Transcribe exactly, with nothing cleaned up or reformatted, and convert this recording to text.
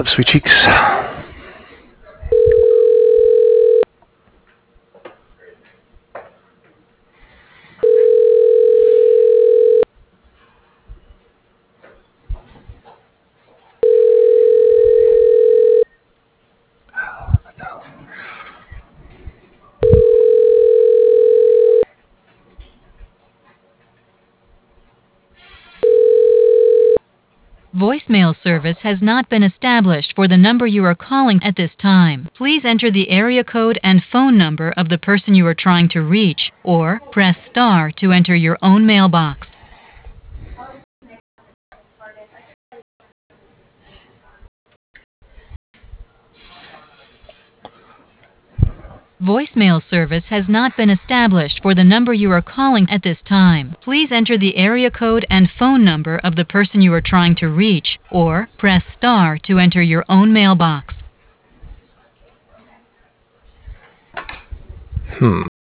sweet cheeks. Voicemail service has not been established for the number you are calling at this time. Please enter the area code and phone number of the person you are trying to reach, or press star to enter your own mailbox. Voicemail service has not been established for the number you are calling at this time. Please enter the area code and phone number of the person you are trying to reach, or press star to enter your own mailbox. Hmm.